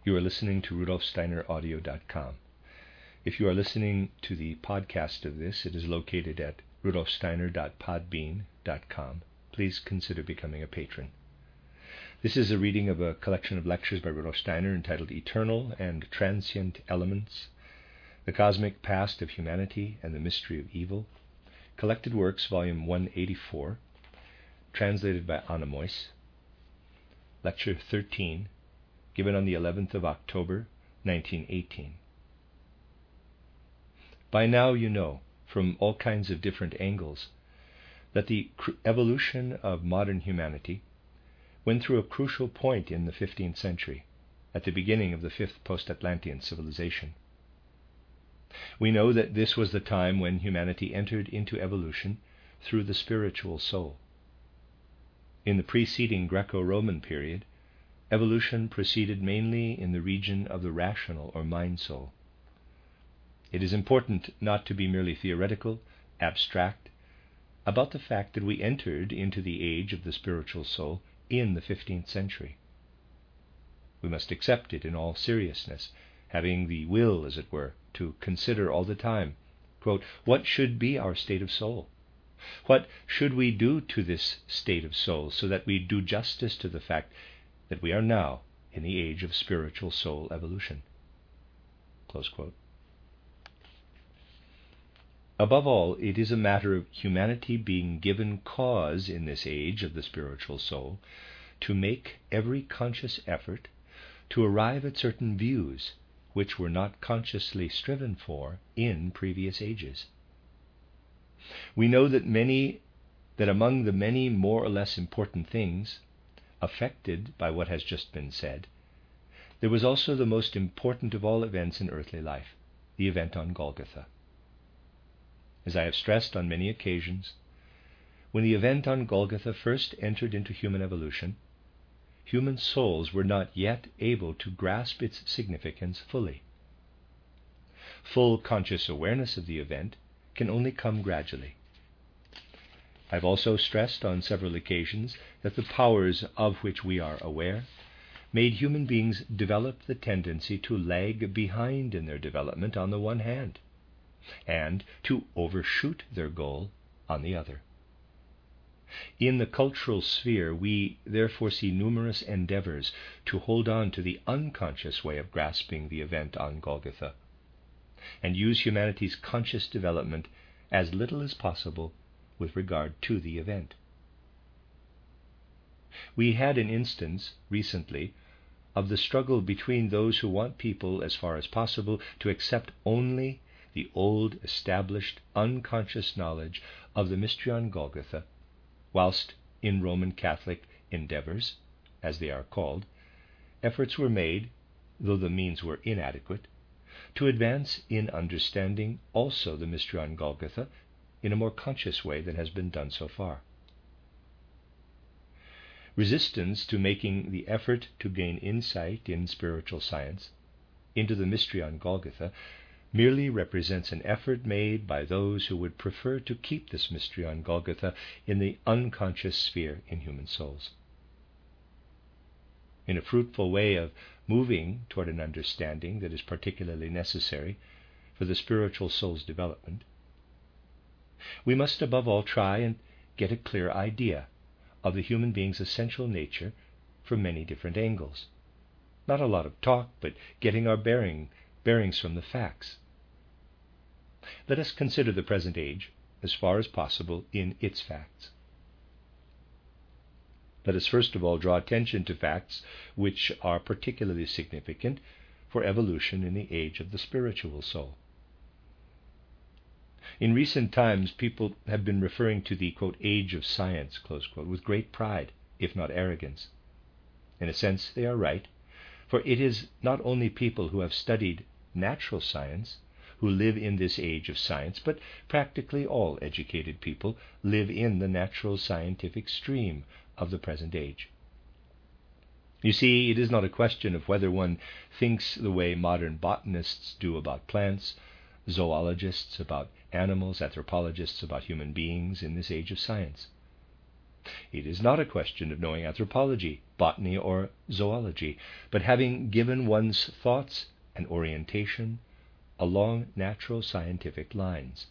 You are listening to rudolfsteineraudio.com. If you are listening to the podcast of this, it is located at rudolfsteiner.podbean.com. Please consider becoming a patron. This is a reading of a collection of lectures by Rudolf Steiner entitled Eternal and Transient Elements, The Cosmic Past of Humanity and the Mystery of Evil, Collected Works, Volume 184, translated by Anna Moyse, Lecture 13, given on the 11th of October, 1918. By now you know, from all kinds of different angles, that the evolution of modern humanity went through a crucial point in the 15th century, at the beginning of the fifth post-Atlantean civilization. We know that this was the time when humanity entered into evolution through the spiritual soul. In the preceding Greco-Roman period, evolution proceeded mainly in the region of the rational or mind soul. It is important not to be merely theoretical, abstract, about the fact that we entered into the age of the spiritual soul in the 15th century. We must accept it in all seriousness, having the will, as it were, to consider all the time, quote, what should be our state of soul? What should we do to this state of soul so that we do justice to the fact that we are now in the age of spiritual soul evolution? Close quote. Above all, it is a matter of humanity being given cause in this age of the spiritual soul to make every conscious effort to arrive at certain views which were not consciously striven for in previous ages. We know that among the many more or less important things affected by what has just been said, there was also the most important of all events in earthly life, the event on Golgotha. As I have stressed on many occasions, when the event on Golgotha first entered into human evolution, human souls were not yet able to grasp its significance fully. Full conscious awareness of the event can only come gradually. I have also stressed on several occasions that the powers of which we are aware made human beings develop the tendency to lag behind in their development on the one hand, and to overshoot their goal on the other. In the cultural sphere, we therefore see numerous endeavors to hold on to the unconscious way of grasping the event on Golgotha, and use humanity's conscious development as little as possible with regard to the event. We had an instance recently of the struggle between those who want people, as far as possible, to accept only the old, established, unconscious knowledge of the mystery on Golgotha, whilst in Roman Catholic endeavors, as they are called, efforts were made, though the means were inadequate, to advance in understanding also the mystery on Golgotha in a more conscious way than has been done so far. Resistance to making the effort to gain insight in spiritual science into the mystery on Golgotha merely represents an effort made by those who would prefer to keep this mystery on Golgotha in the unconscious sphere in human souls. In a fruitful way of moving toward an understanding that is particularly necessary for the spiritual soul's development, we must above all try and get a clear idea of the human being's essential nature from many different angles. Not a lot of talk, but getting our bearings from the facts. Let us consider the present age, as far as possible, in its facts. Let us first of all draw attention to facts which are particularly significant for evolution in the age of the spiritual soul. In recent times, people have been referring to the, quote, age of science, close quote, with great pride, if not arrogance. In a sense, they are right, for it is not only people who have studied natural science who live in this age of science, but practically all educated people live in the natural scientific stream of the present age. You see, it is not a question of whether one thinks the way modern botanists do about plants, zoologists about animals, anthropologists about human beings in this age of science. It is not a question of knowing anthropology, botany, or zoology, but having given one's thoughts an orientation along natural scientific lines.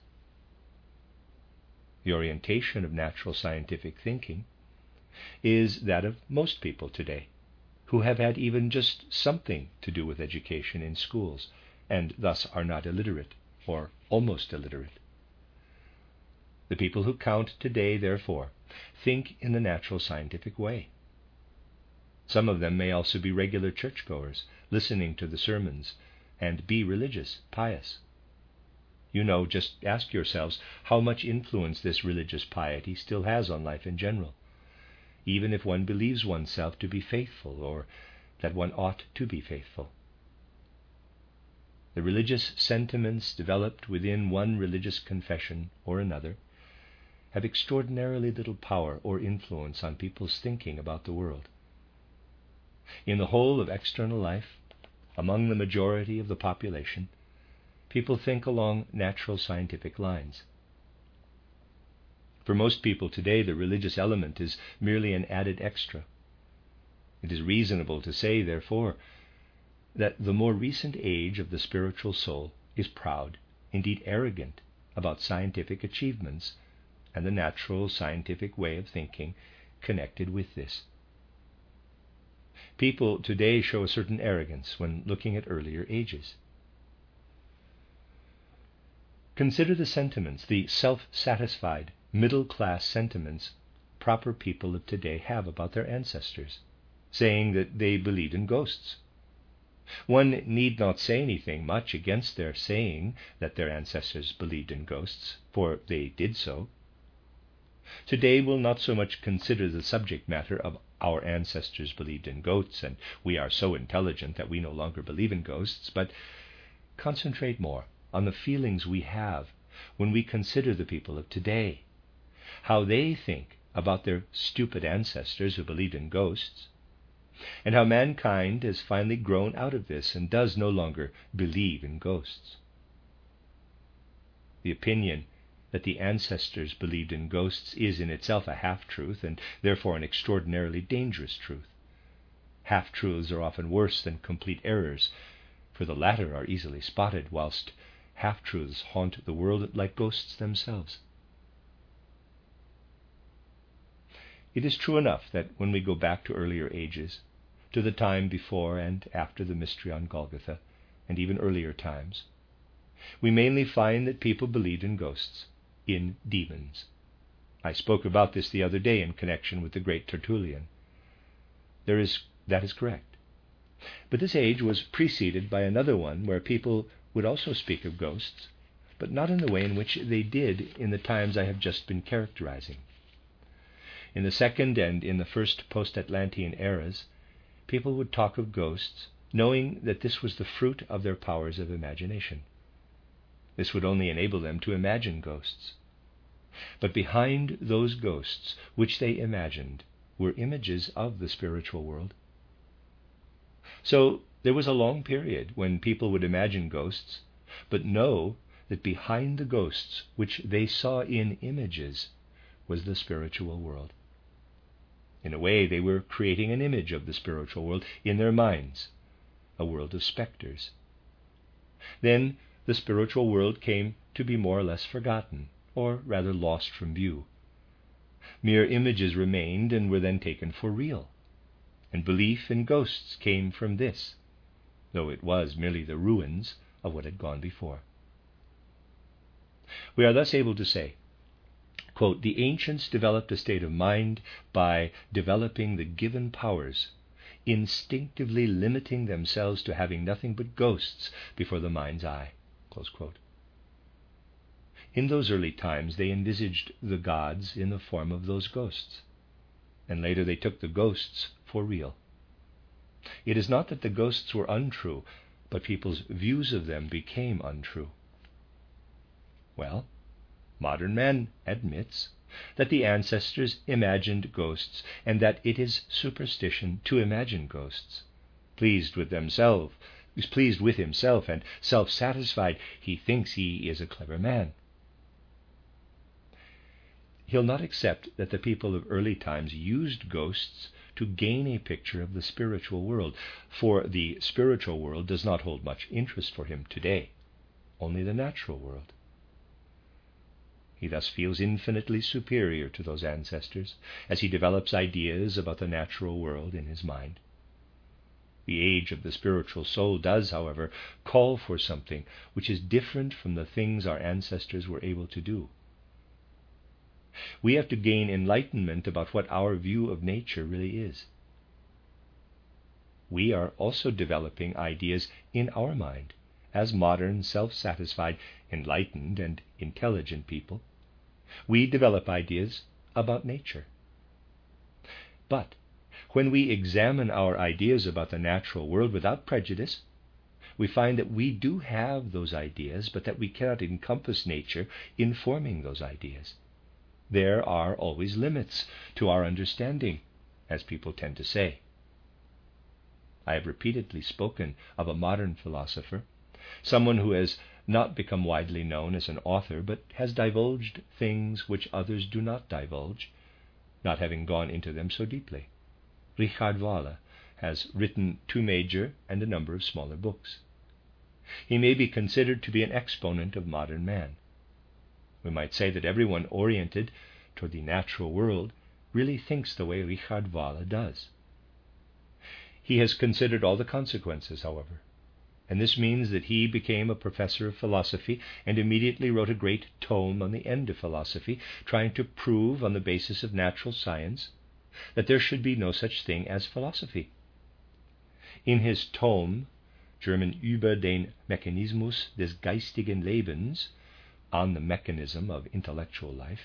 The orientation of natural scientific thinking is that of most people today, who have had even just something to do with education in schools, and thus are not illiterate, or almost illiterate. The people who count today, therefore, think in the natural scientific way. Some of them may also be regular churchgoers, listening to the sermons, and be religious, pious. You know, just ask yourselves how much influence this religious piety still has on life in general, even if one believes oneself to be faithful, or that one ought to be faithful. The religious sentiments developed within one religious confession or another have extraordinarily little power or influence on people's thinking about the world. In the whole of external life, among the majority of the population, people think along natural scientific lines. For most people today, the religious element is merely an added extra. It is reasonable to say, therefore, that the more recent age of the spiritual soul is proud, indeed arrogant, about scientific achievements and the natural scientific way of thinking connected with this. People today show a certain arrogance when looking at earlier ages. Consider the sentiments, the self-satisfied, middle-class sentiments proper people of today have about their ancestors, saying that they believed in ghosts. One need not say anything much against their saying that their ancestors believed in ghosts, for they did so. Today we'll not so much consider the subject matter of our ancestors believed in ghosts, and we are so intelligent that we no longer believe in ghosts, but concentrate more on the feelings we have when we consider the people of today, how they think about their stupid ancestors who believed in ghosts, and how mankind has finally grown out of this and does no longer believe in ghosts. The opinion that the ancestors believed in ghosts is in itself a half-truth, and therefore an extraordinarily dangerous truth. Half-truths are often worse than complete errors, for the latter are easily spotted, whilst half-truths haunt the world like ghosts themselves. It is true enough that when we go back to earlier ages, to the time before and after the mystery on Golgotha, and even earlier times, we mainly find that people believed in ghosts, in demons. I spoke about this the other day in connection with the great Tertullian. That is correct. But this age was preceded by another one where people would also speak of ghosts, but not in the way in which they did in the times I have just been characterizing. In the second and in the first post-Atlantean eras, people would talk of ghosts, knowing that this was the fruit of their powers of imagination. This would only enable them to imagine ghosts. But behind those ghosts which they imagined were images of the spiritual world. So there was a long period when people would imagine ghosts, but know that behind the ghosts which they saw in images was the spiritual world. In a way, they were creating an image of the spiritual world in their minds, a world of specters. Then the spiritual world came to be more or less forgotten, or rather lost from view. Mere images remained and were then taken for real, and belief in ghosts came from this, though it was merely the ruins of what had gone before. We are thus able to say, quote, "The ancients developed a state of mind by developing the given powers, instinctively limiting themselves to having nothing but ghosts before the mind's eye." Close quote. In those early times they envisaged the gods in the form of those ghosts, and later they took the ghosts for real. It is not that the ghosts were untrue, but people's views of them became untrue. Well, modern man admits that the ancestors imagined ghosts, and that it is superstition to imagine ghosts. Pleased with himself and self-satisfied, he thinks he is a clever man. he'll not accept that the people of early times used ghosts to gain a picture of the spiritual world, for the spiritual world does not hold much interest for him today, only the natural world. He thus feels infinitely superior to those ancestors as he develops ideas about the natural world in his mind. The age of the spiritual soul does, however, call for something which is different from the things our ancestors were able to do. We have to gain enlightenment about what our view of nature really is. We are also developing ideas in our mind as modern, self-satisfied, enlightened, and intelligent people. We develop ideas about nature. But when we examine our ideas about the natural world without prejudice, we find that we do have those ideas, but that we cannot encompass nature in forming those ideas. There are always limits to our understanding, as people tend to say. I have repeatedly spoken of a modern philosopher, someone who has not become widely known as an author, but has divulged things which others do not divulge, not having gone into them so deeply. Richard Wahler has written 2 major and a number of smaller books. He may be considered to be an exponent of modern man. We might say that everyone oriented toward the natural world really thinks the way Richard Wahler does. He has considered all the consequences, however, and this means that he became a professor of philosophy and immediately wrote a great tome on the end of philosophy, trying to prove on the basis of natural science that there should be no such thing as philosophy. In his tome, German über den Mechanismus des geistigen Lebens, on the mechanism of intellectual life,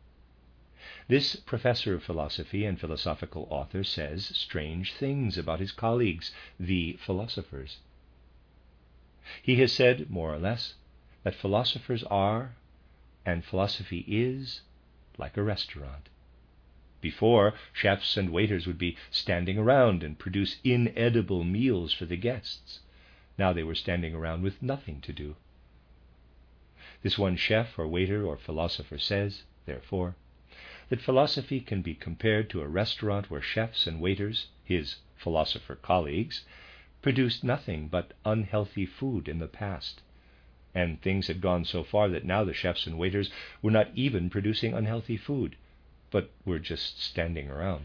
this professor of philosophy and philosophical author says strange things about his colleagues, the philosophers. He has said, more or less, that philosophers are, and philosophy is, like a restaurant. Before, chefs and waiters would be standing around and produce inedible meals for the guests. Now they were standing around with nothing to do. This one chef or waiter or philosopher says, therefore, that philosophy can be compared to a restaurant where chefs and waiters, his philosopher colleagues, produced nothing but unhealthy food in the past. And things had gone so far that now the chefs and waiters were not even producing unhealthy food, but were just standing around.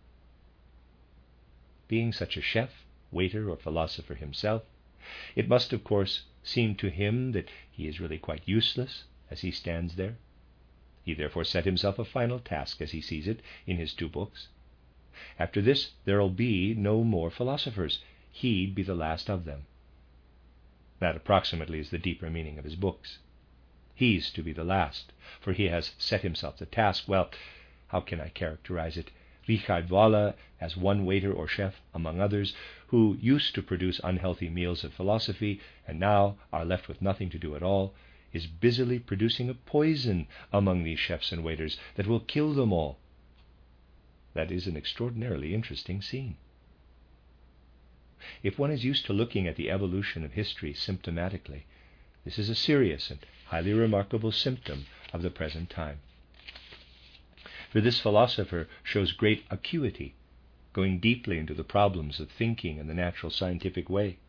Being such a chef, waiter, or philosopher himself, it must, of course, seem to him that he is really quite useless as he stands there. He therefore set himself a final task, as he sees it, in his 2 books. After this, there'll be no more philosophers. He'd be the last of them. That approximately is the deeper meaning of his books. He's to be the last, for he has set himself the task, well, how can I characterize it? Richard Wahler, as one waiter or chef among others, who used to produce unhealthy meals of philosophy and now are left with nothing to do at all, is busily producing a poison among these chefs and waiters that will kill them all. That is an extraordinarily interesting scene. If one is used to looking at the evolution of history symptomatically, this is a serious and highly remarkable symptom of the present time. For this philosopher shows great acuity, going deeply into the problems of thinking in the natural scientific way.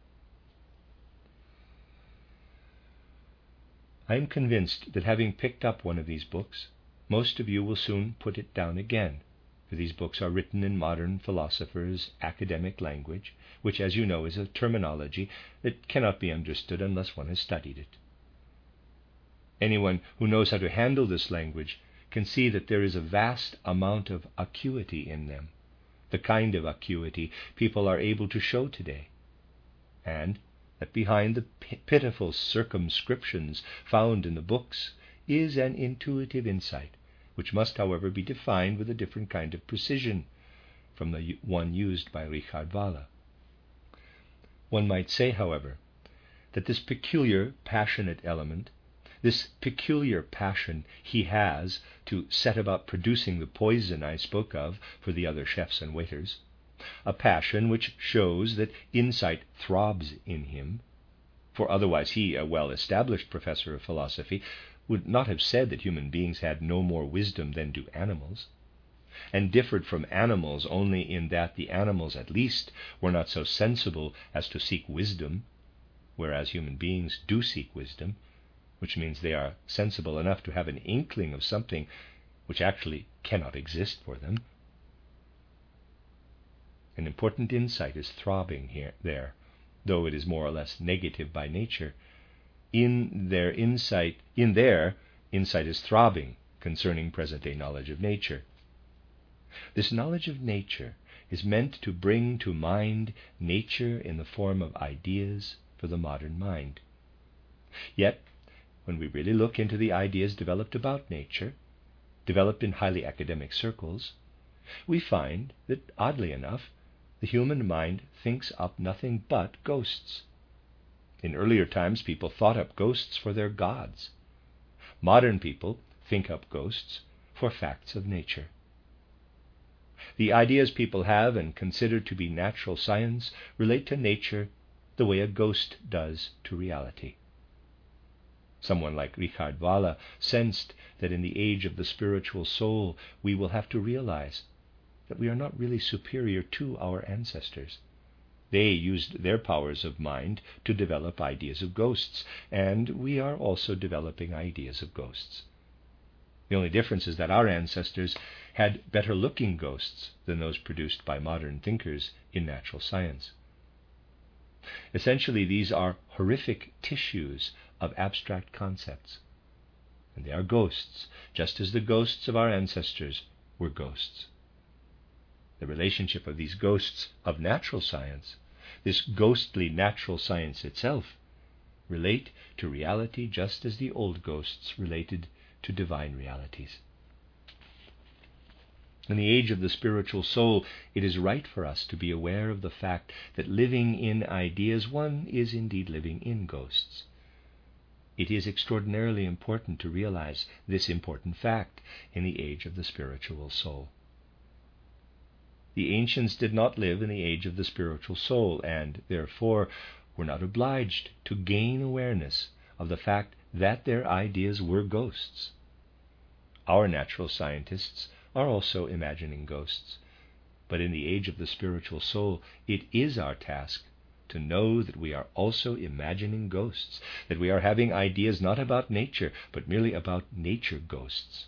I am convinced that having picked up one of these books, most of you will soon put it down again, for these books are written in modern philosophers' academic language, which, as you know, is a terminology that cannot be understood unless one has studied it. Anyone who knows how to handle this language can see that there is a vast amount of acuity in them, the kind of acuity people are able to show today, and that behind the pitiful circumscriptions found in the books is an intuitive insight, which must, however, be defined with a different kind of precision from the one used by Richard Wahler. One might say, however, that this peculiar passionate element, this peculiar passion he has to set about producing the poison I spoke of for the other chefs and waiters, a passion which shows that insight throbs in him, for otherwise he, a well-established professor of philosophy, would not have said that human beings had no more wisdom than do animals, and differed from animals only in that the animals at least were not so sensible as to seek wisdom, whereas human beings do seek wisdom, which means they are sensible enough to have an inkling of something which actually cannot exist for them. An important insight is throbbing there, though it is more or less negative by nature. Their insight is throbbing concerning present-day knowledge of nature. This knowledge of nature is meant to bring to mind nature in the form of ideas for the modern mind. Yet, when we really look into the ideas developed about nature, developed in highly academic circles, we find that, oddly enough, the human mind thinks up nothing but ghosts. In earlier times, people thought up ghosts for their gods. Modern people think up ghosts for facts of nature. The ideas people have and consider to be natural science relate to nature the way a ghost does to reality. Someone like Richard Wahler sensed that in the age of the spiritual soul we will have to realize that we are not really superior to our ancestors. They used their powers of mind to develop ideas of ghosts, and we are also developing ideas of ghosts. The only difference is that our ancestors had better-looking ghosts than those produced by modern thinkers in natural science. Essentially, these are horrific tissues of abstract concepts, and they are ghosts, just as the ghosts of our ancestors were ghosts. The relationship of these ghosts of natural science, this ghostly natural science itself, relate to reality just as the old ghosts related to divine realities. In the age of the spiritual soul, it is right for us to be aware of the fact that living in ideas, one is indeed living in ghosts. It is extraordinarily important to realize this important fact in the age of the spiritual soul. The ancients did not live in the age of the spiritual soul, and therefore were not obliged to gain awareness of the fact that their ideas were ghosts. Our natural scientists are also imagining ghosts, but in the age of the spiritual soul, it is our task to know that we are also imagining ghosts, that we are having ideas not about nature, but merely about nature ghosts.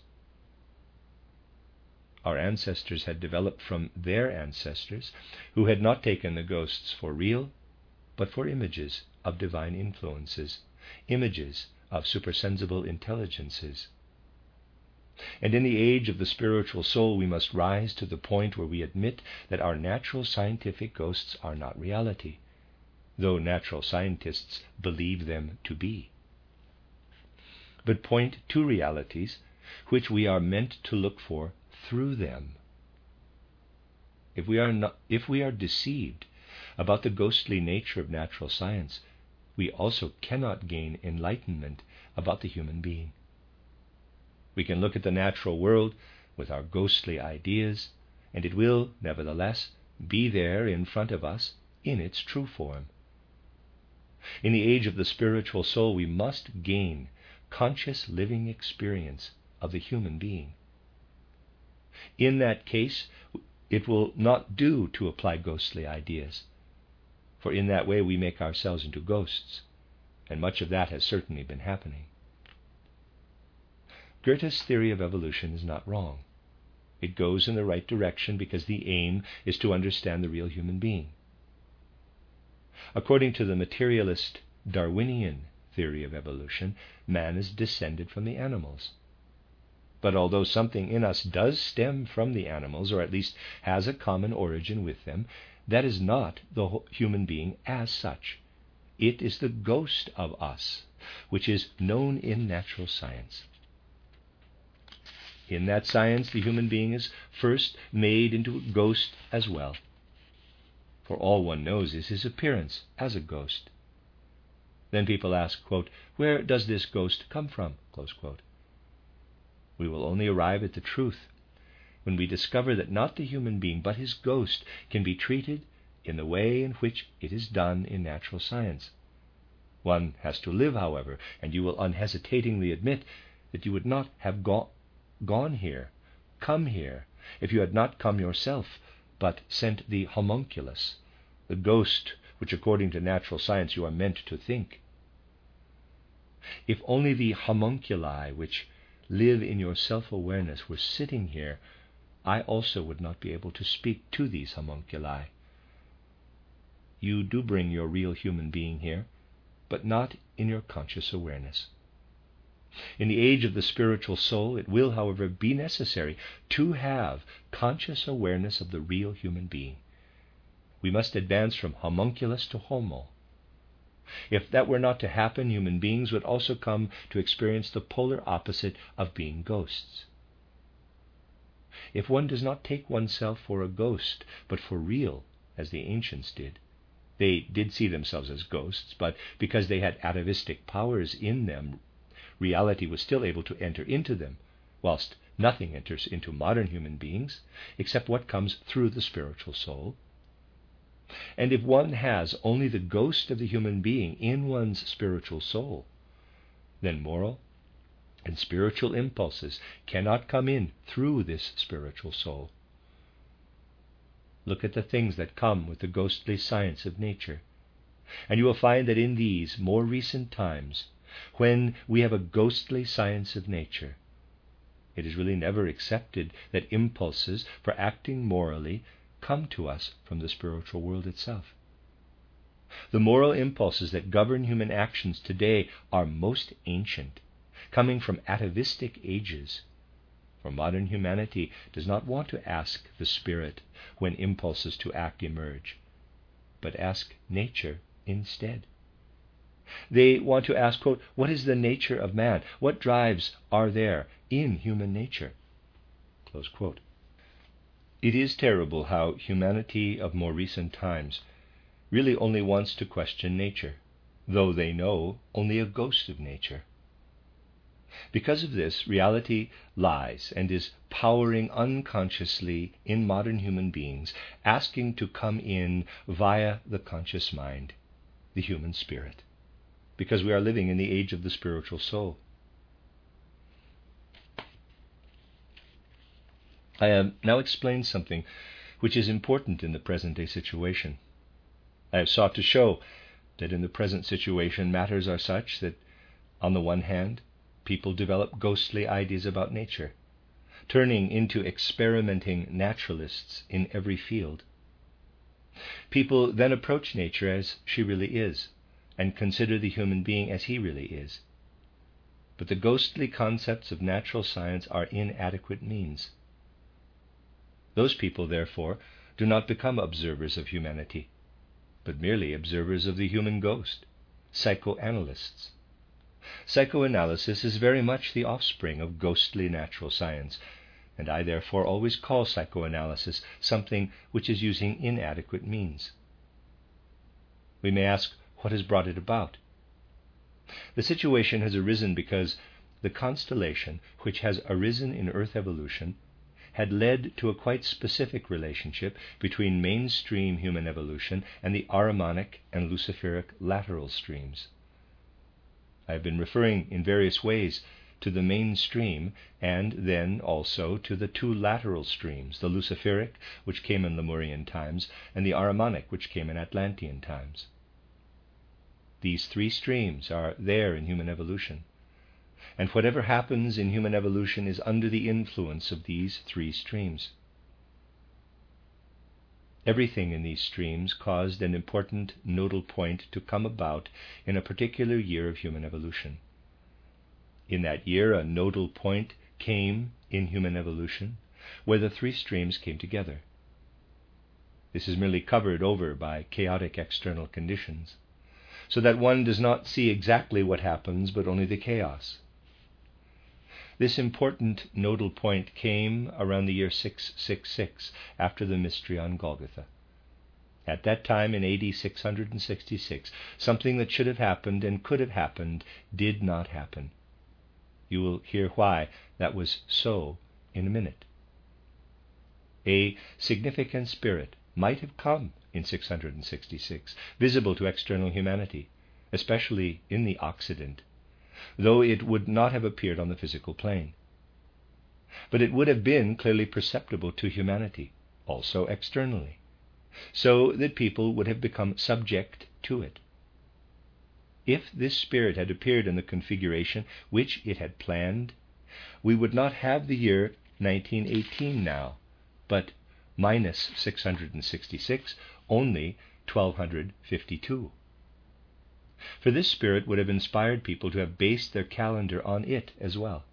Our ancestors had developed from their ancestors, who had not taken the ghosts for real, but for images of divine influences, images of supersensible intelligences. And in the age of the spiritual soul, we must rise to the point where we admit that our natural scientific ghosts are not reality, though natural scientists believe them to be, but point to realities which we are meant to look for through them. If we are deceived about the ghostly nature of natural science, we also cannot gain enlightenment about the human being. We can look at the natural world with our ghostly ideas, and it will, nevertheless, be there in front of us in its true form. In the age of the spiritual soul, we must gain conscious living experience of the human being. In that case, it will not do to apply ghostly ideas, for in that way we make ourselves into ghosts, and much of that has certainly been happening. Goethe's theory of evolution is not wrong. It goes in the right direction because the aim is to understand the real human being. According to the materialist Darwinian theory of evolution, man is descended from the animals. But although something in us does stem from the animals, or at least has a common origin with them, that is not the human being as such. It is the ghost of us, which is known in natural science. In that science, the human being is first made into a ghost as well, for all one knows is his appearance as a ghost. Then people ask, quote, "Where does this ghost come from?" Close quote. We will only arrive at the truth when we discover that not the human being, but his ghost, can be treated in the way in which it is done in natural science. One has to live, however, and you will unhesitatingly admit that you would not have gone here, come here, if you had not come yourself, but sent the homunculus, the ghost which according to natural science you are meant to think. If only the homunculi which live in your self-awareness were sitting here, I also would not be able to speak to these homunculi. You do bring your real human being here, but not in your conscious awareness. In the age of the spiritual soul, it will, however, be necessary to have conscious awareness of the real human being. We must advance from homunculus to homo. If that were not to happen, human beings would also come to experience the polar opposite of being ghosts. If one does not take oneself for a ghost, but for real, as the ancients did, they did see themselves as ghosts, but because they had atavistic powers in them, reality was still able to enter into them, whilst nothing enters into modern human beings except what comes through the spiritual soul. And if one has only the ghost of the human being in one's spiritual soul, then moral and spiritual impulses cannot come in through this spiritual soul. Look at the things that come with the ghostly science of nature, and you will find that in these more recent times, when we have a ghostly science of nature, it is really never accepted that impulses for acting morally come to us from the spiritual world itself. The moral impulses that govern human actions today are most ancient, coming from atavistic ages, for modern humanity does not want to ask the spirit when impulses to act emerge, but ask nature instead. They want to ask, quote, what is the nature of man? What drives are there in human nature? Close quote. It is terrible how humanity of more recent times really only wants to question nature, though they know only a ghost of nature. Because of this, reality lies and is powering unconsciously in modern human beings, asking to come in via the conscious mind, the human spirit, because we are living in the age of the spiritual soul. I have now explained something which is important in the present-day situation. I have sought to show that in the present situation matters are such that, on the one hand, people develop ghostly ideas about nature, turning into experimenting naturalists in every field. People then approach nature as she really is, and consider the human being as he really is. But the ghostly concepts of natural science are inadequate means. Those people, therefore, do not become observers of humanity, but merely observers of the human ghost, psychoanalysts. Psychoanalysis is very much the offspring of ghostly natural science, and I therefore always call psychoanalysis something which is using inadequate means. We may ask, what has brought it about? The situation has arisen because the constellation which has arisen in Earth evolution had led to a quite specific relationship between mainstream human evolution and the Ahrimanic and Luciferic lateral streams. I have been referring in various ways to the mainstream and then also to the two lateral streams, the Luciferic, which came in Lemurian times, and the Ahrimanic, which came in Atlantean times. These three streams are there in human evolution, and whatever happens in human evolution is under the influence of these three streams. Everything in these streams caused an important nodal point to come about in a particular year of human evolution. In that year, a nodal point came in human evolution where the three streams came together. This is merely covered over by chaotic external conditions, so that one does not see exactly what happens, but only the chaos. This important nodal point came around the year 666, after the mystery on Golgotha. At that time, in AD 666, something that should have happened and could have happened did not happen. You will hear why that was so in a minute. A significant spirit might have come in 666, visible to external humanity, especially in the Occident, though it would not have appeared on the physical plane. But it would have been clearly perceptible to humanity, also externally, so that people would have become subject to it. If this spirit had appeared in the configuration which it had planned, we would not have the year 1918 now, but minus 666, only 1252. For this spirit would have inspired people to have based their calendar on it as well.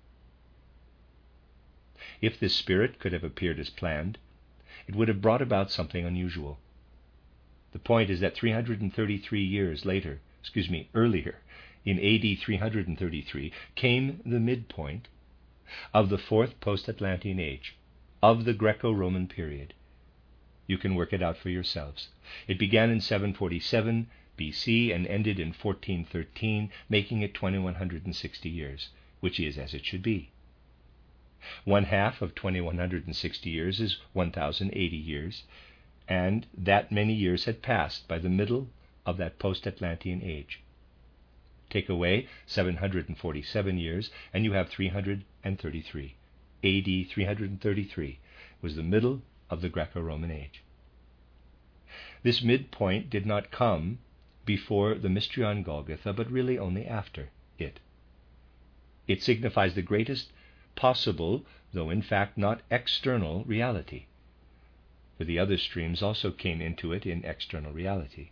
If this spirit could have appeared as planned, it would have brought about something unusual. The point is that 333 years earlier, in AD 333, came the midpoint of the fourth post-Atlantean age, of the Greco-Roman period. You can work it out for yourselves. It began in 747 BC and ended in 1413, making it 2160 years, which is as it should be. 1/2 of 2160 years is 1080 years, and that many years had passed by the middle of that post-Atlantean age. Take away 747 years, and you have 333. AD 333 was the middle of the Greco-Roman age. This midpoint did not come before the mystery on Golgotha, but really only after it. It signifies the greatest possible, though in fact not external, reality. For the other streams also came into it in external reality.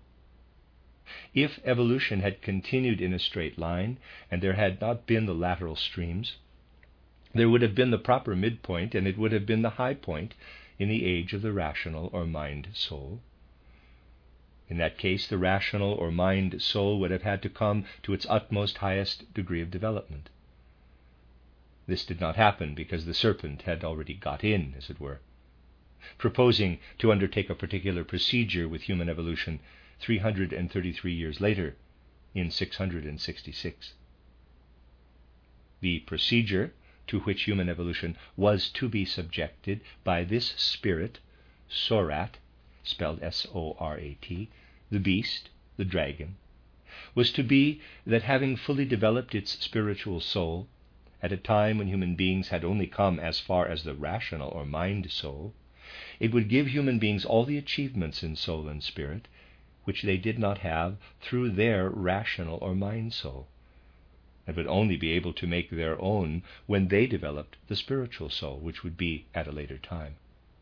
If evolution had continued in a straight line, and there had not been the lateral streams, there would have been the proper midpoint, and it would have been the high point in the age of the rational or mind soul. In that case, the rational or mind soul would have had to come to its utmost highest degree of development. This did not happen because the serpent had already got in, as it were, proposing to undertake a particular procedure with human evolution 333 years later, in 666. The procedure to which human evolution was to be subjected by this spirit, Sorat, spelled S-O-R-A-T, the beast, the dragon, was to be that, having fully developed its spiritual soul, at a time when human beings had only come as far as the rational or mind soul, it would give human beings all the achievements in soul and spirit which they did not have through their rational or mind soul, and would only be able to make their own when they developed the spiritual soul, which would be at a later time.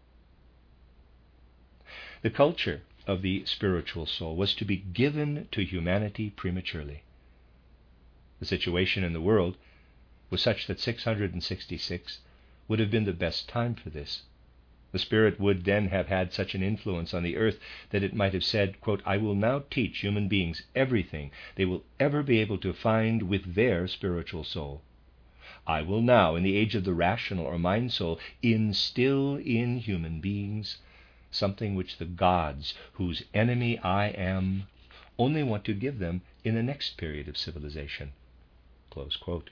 The culture of the spiritual soul was to be given to humanity prematurely. The situation in the world was such that 666 would have been the best time for this. The Spirit would then have had such an influence on the earth that it might have said, quote, "I will now teach human beings everything they will ever be able to find with their spiritual soul. I will now, in the age of the rational or mind soul, instill in human beings something which the gods, whose enemy I am, only want to give them in the next period of civilization." Close quote.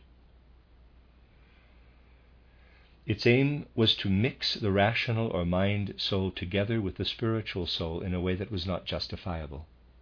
Its aim was to mix the rational or mind soul together with the spiritual soul in a way that was not justifiable.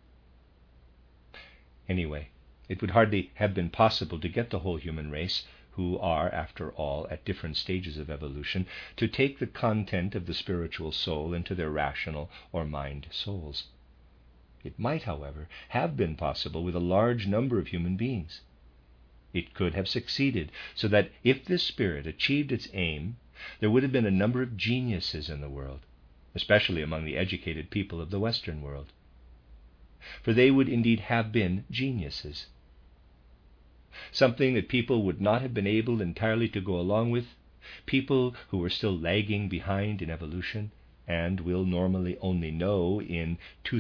Anyway, it would hardly have been possible to get the whole human race, who are, after all, at different stages of evolution, to take the content of the spiritual soul into their rational or mind souls. It might, however, have been possible with a large number of human beings. It could have succeeded, so that if this spirit achieved its aim, there would have been a number of geniuses in the world, especially among the educated people of the Western world. For they would indeed have been geniuses. Something that people would not have been able entirely to go along with, people who were still lagging behind in evolution, and will normally only know in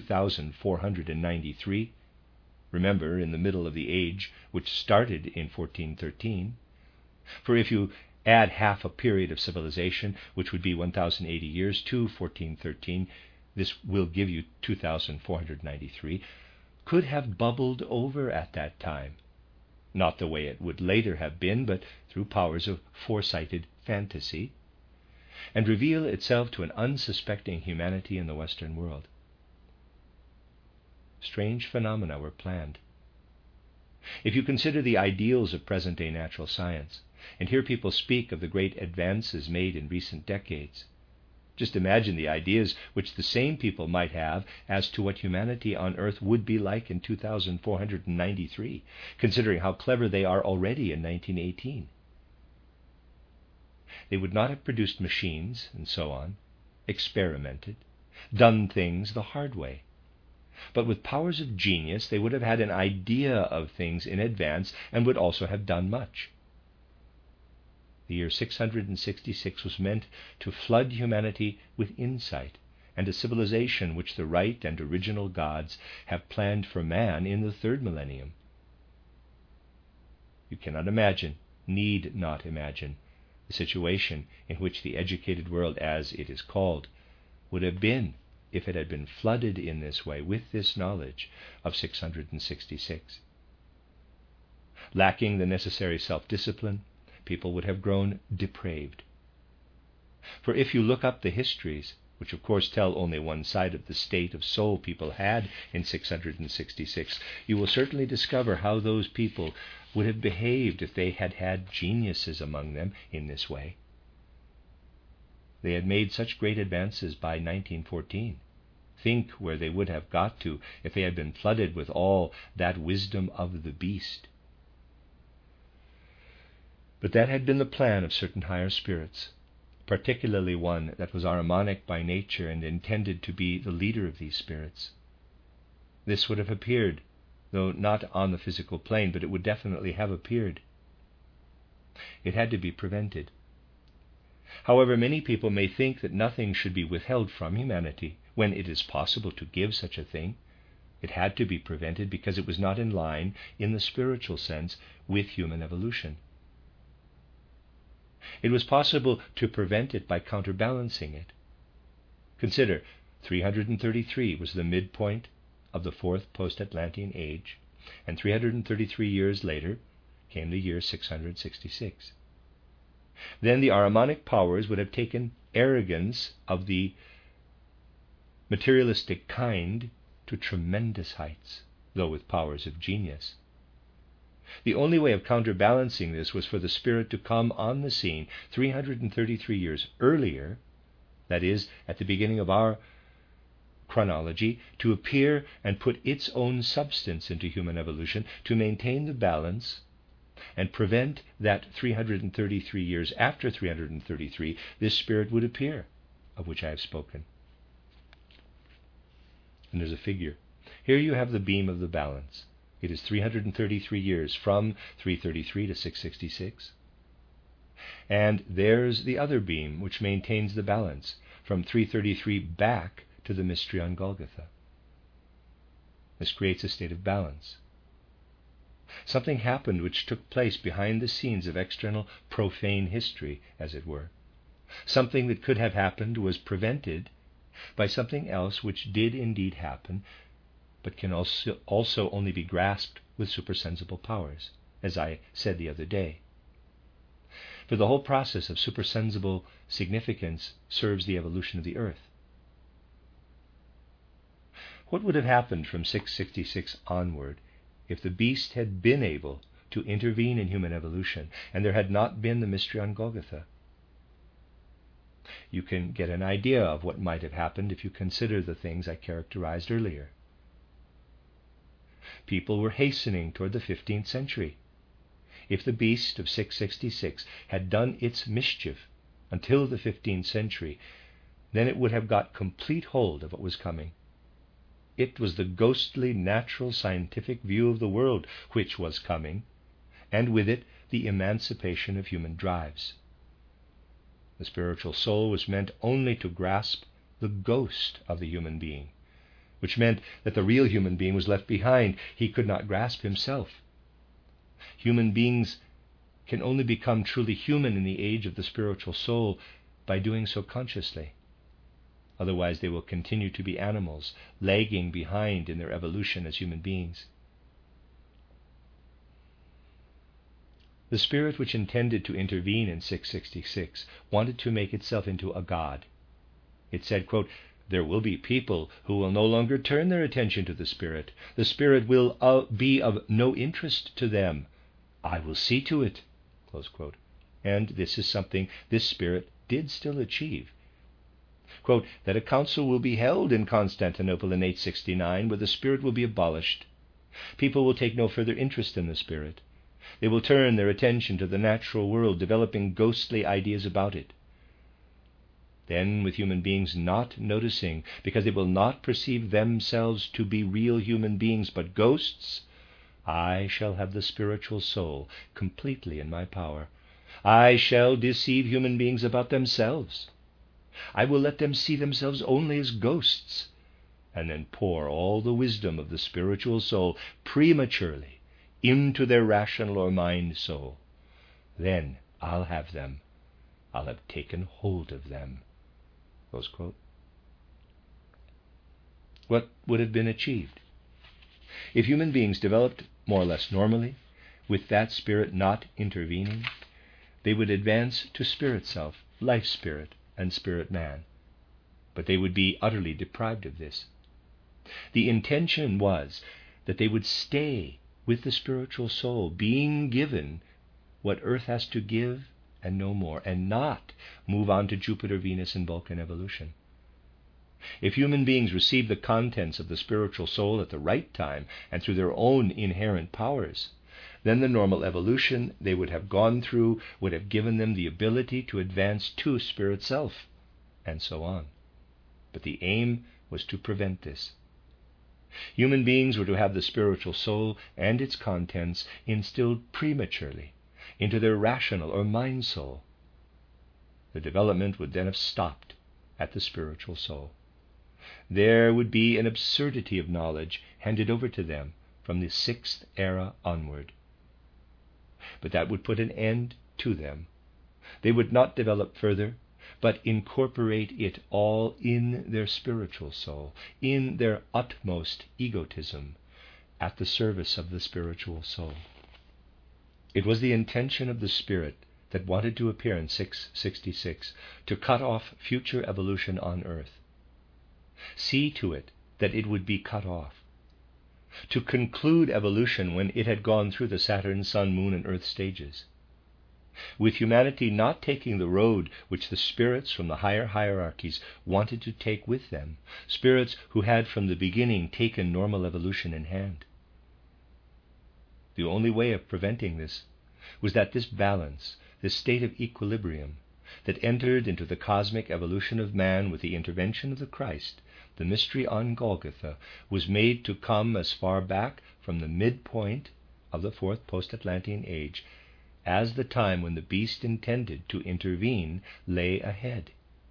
2493, remember, in the middle of the age which started in 1413. For if you add half a period of civilization, which would be 1080 years, to 1413, this will give you 2493, could have bubbled over at that time. Not the way it would later have been, but through powers of foresighted fantasy, and reveal itself to an unsuspecting humanity in the Western world. Strange phenomena were planned. If you consider the ideals of present-day natural science, and hear people speak of the great advances made in recent decades, just imagine the ideas which the same people might have as to what humanity on Earth would be like in 2493, considering how clever they are already in 1918. They would not have produced machines and so on, experimented, done things the hard way. But with powers of genius, they would have had an idea of things in advance and would also have done much. The year 666 was meant to flood humanity with insight and a civilization which the right and original gods have planned for man in the third millennium. You cannot imagine, need not imagine, the situation in which the educated world, as it is called, would have been if it had been flooded in this way with this knowledge of 666. Lacking the necessary self-discipline, people would have grown depraved. For if you look up the histories, which of course tell only one side of the state of soul people had in 666, you will certainly discover how those people would have behaved if they had had geniuses among them in this way. They had made such great advances by 1914. Think where they would have got to if they had been flooded with all that wisdom of the beast. But that had been the plan of certain higher spirits, particularly one that was Ahrimanic by nature and intended to be the leader of these spirits. This would have appeared, though not on the physical plane, but it would definitely have appeared. It had to be prevented. However, many people may think that nothing should be withheld from humanity when it is possible to give such a thing. It had to be prevented because it was not in line, in the spiritual sense, with human evolution. It was possible to prevent it by counterbalancing it. Consider, 333 was the midpoint of the fourth post-Atlantean age, and 333 years later came the year 666. Then the Ahrimanic powers would have taken arrogance of the materialistic kind to tremendous heights, though with powers of genius. The only way of counterbalancing this was for the Spirit to come on the scene 333 years earlier, that is, at the beginning of our chronology, to appear and put its own substance into human evolution, to maintain the balance and prevent that 333 years after 333, this Spirit would appear, of which I have spoken. And there's a figure. Here you have the beam of the balance. It is 333 years from 333 to 666. And there's the other beam which maintains the balance from 333 back to the mystery on Golgotha. This creates a state of balance. Something happened which took place behind the scenes of external profane history, as it were. Something that could have happened was prevented by something else which did indeed happen, but can also only be grasped with supersensible powers, as I said the other day. For the whole process of supersensible significance serves the evolution of the earth. What would have happened from 666 onward if the beast had been able to intervene in human evolution and there had not been the mystery on Golgotha? You can get an idea of what might have happened if you consider the things I characterized earlier. People were hastening toward the 15th century. If the beast of 666 had done its mischief until the 15th century, then it would have got complete hold of what was coming. It was the ghostly, natural, scientific view of the world which was coming, and with it the emancipation of human drives. The spiritual soul was meant only to grasp the ghost of the human being, which meant that the real human being was left behind. He could not grasp himself. Human beings can only become truly human in the age of the spiritual soul by doing so consciously. Otherwise they will continue to be animals, lagging behind in their evolution as human beings. The spirit which intended to intervene in 666 wanted to make itself into a god. It said, quote, There will be people who will no longer turn their attention to the Spirit. The Spirit will be of no interest to them. I will see to it. Close quote. And this is something this Spirit did still achieve. Quote, that a council will be held in Constantinople in 869 where the Spirit will be abolished. People will take no further interest in the Spirit. They will turn their attention to the natural world, developing ghostly ideas about it. Then, with human beings not noticing, because they will not perceive themselves to be real human beings but ghosts, I shall have the spiritual soul completely in my power. I shall deceive human beings about themselves. I will let them see themselves only as ghosts, and then pour all the wisdom of the spiritual soul prematurely into their rational or mind soul. Then I'll have them. I'll have taken hold of them. Close quote. What would have been achieved? If human beings developed more or less normally, with that Spirit not intervening, they would advance to Spirit Self, Life Spirit, and Spirit Man. But they would be utterly deprived of this. The intention was that they would stay with the spiritual soul, being given what earth has to give and no more, and not move on to Jupiter, Venus, and Vulcan evolution. If human beings receive the contents of the spiritual soul at the right time and through their own inherent powers, then the normal evolution they would have gone through would have given them the ability to advance to Spirit Self, and so on. But the aim was to prevent this. Human beings were to have the spiritual soul and its contents instilled prematurely into their rational or mind soul. The development would then have stopped at the spiritual soul. There would be an absurdity of knowledge handed over to them from the 6th era onward. But that would put an end to them. They would not develop further, but incorporate it all in their spiritual soul, in their utmost egotism, at the service of the spiritual soul. It was the intention of the Spirit that wanted to appear in 666 to cut off future evolution on earth. See to it that it would be cut off. To conclude evolution when it had gone through the Saturn, Sun, Moon, and Earth stages. With humanity not taking the road which the spirits from the higher hierarchies wanted to take with them, spirits who had from the beginning taken normal evolution in hand. The only way of preventing this was that this balance, this state of equilibrium, that entered into the cosmic evolution of man with the intervention of the Christ, the mystery on Golgotha, was made to come as far back from the midpoint of the fourth post-Atlantean age as the time when the beast intended to intervene lay ahead.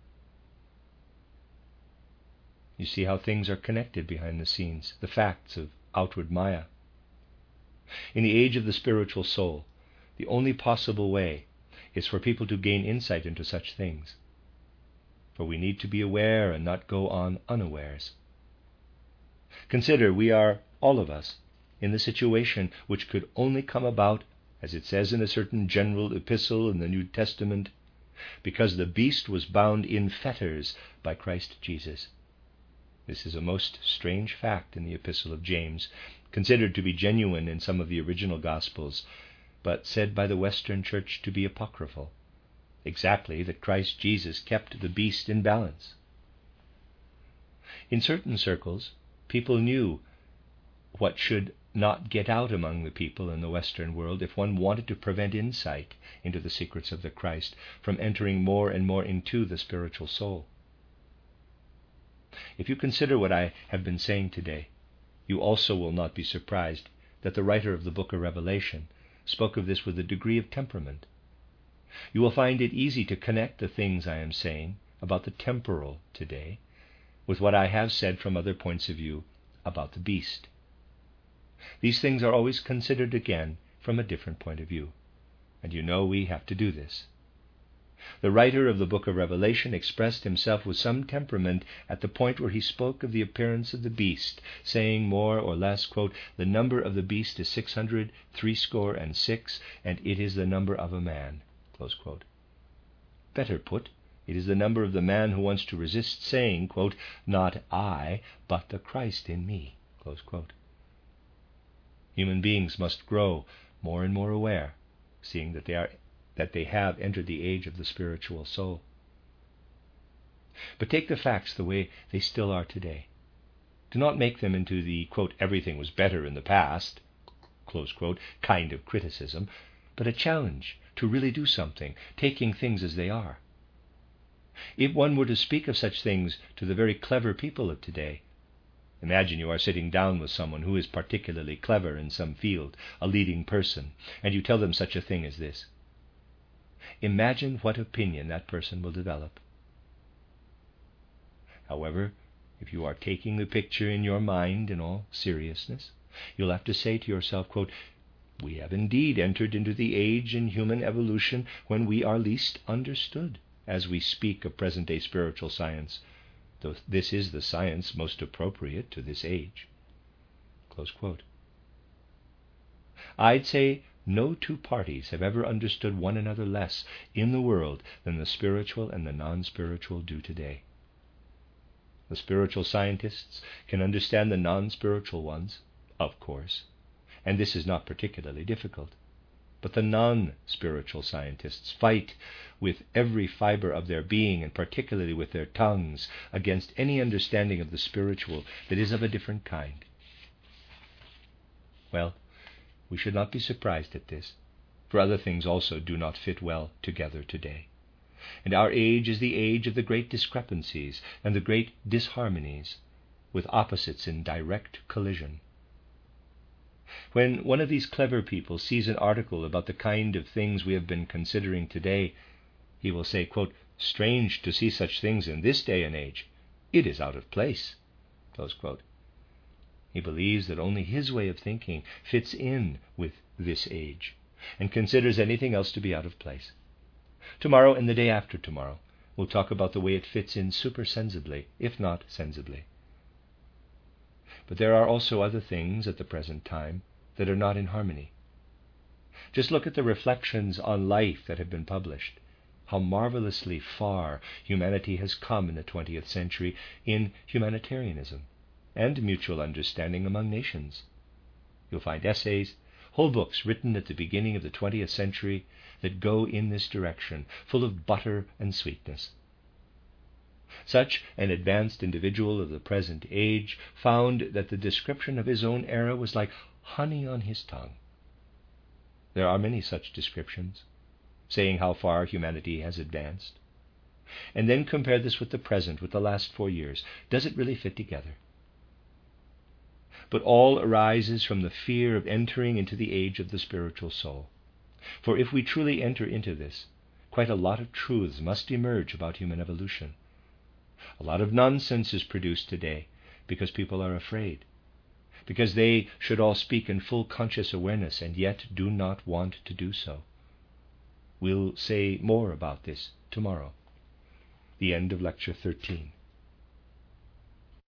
You see how things are connected behind the scenes, the facts of outward Maya. In the age of the spiritual soul, the only possible way is for people to gain insight into such things. For we need to be aware and not go on unawares. Consider, we are, all of us, in the situation which could only come about, as it says in a certain general epistle in the New Testament, because the beast was bound in fetters by Christ Jesus. This is a most strange fact in the epistle of James, considered to be genuine in some of the original Gospels, but said by the Western Church to be apocryphal. Exactly, that Christ Jesus kept the beast in balance. In certain circles, people knew what should not get out among the people in the Western world if one wanted to prevent insight into the secrets of the Christ from entering more and more into the spiritual soul. If you consider what I have been saying today, you also will not be surprised that the writer of the book of Revelation spoke of this with a degree of temperament. You will find it easy to connect the things I am saying about the temporal today with what I have said from other points of view about the beast. These things are always considered again from a different point of view, and you know we have to do this. The writer of the book of Revelation expressed himself with some temperament at the point where he spoke of the appearance of the beast, saying more or less, quote, "The number of the beast is 666, and it is the number of a man." Close quote. Better put, It is the number of the man who wants to resist saying, quote, "Not I, but the Christ in me." Close quote. Human beings must grow more and more aware, seeing that they have entered the age of the spiritual soul. But take the facts the way they still are today. Do not make them into the, quote, "everything was better in the past," close quote, kind of criticism, but a challenge to really do something, taking things as they are. If one were to speak of such things to the very clever people of today, imagine you are sitting down with someone who is particularly clever in some field, a leading person, and you tell them such a thing as this. Imagine what opinion that person will develop. However, if you are taking the picture in your mind in all seriousness, you'll have to say to yourself, quote, "We have indeed entered into the age in human evolution when we are least understood, as we speak of present-day spiritual science, though this is the science most appropriate to this age." Close quote. I'd say no two parties have ever understood one another less in the world than the spiritual and the non-spiritual do today. The spiritual scientists can understand the non-spiritual ones, of course, and this is not particularly difficult. But the non-spiritual scientists fight with every fiber of their being, and particularly with their tongues, against any understanding of the spiritual that is of a different kind. Well, we should not be surprised at this, for other things also do not fit well together today. And our age is the age of the great discrepancies and the great disharmonies, with opposites in direct collision. When one of these clever people sees an article about the kind of things we have been considering today, he will say, quote, "Strange to see such things in this day and age. It is out of place." Close quote. He believes that only his way of thinking fits in with this age, and considers anything else to be out of place. Tomorrow and the day after tomorrow, we'll talk about the way it fits in supersensibly, if not sensibly. But there are also other things at the present time that are not in harmony. Just look at the reflections on life that have been published. How marvelously far humanity has come in the 20th century in humanitarianism and mutual understanding among nations. You'll find essays, whole books written at the beginning of the 20th century that go in this direction, full of butter and sweetness. Such an advanced individual of the present age found that the description of his own era was like honey on his tongue. There are many such descriptions, saying how far humanity has advanced. And then compare this with the present, with the last 4 years. Does it really fit together? But all arises from the fear of entering into the age of the spiritual soul. For if we truly enter into this, quite a lot of truths must emerge about human evolution. A lot of nonsense is produced today because people are afraid, because they should all speak in full conscious awareness and yet do not want to do so. We'll say more about this tomorrow. The end of Lecture 13.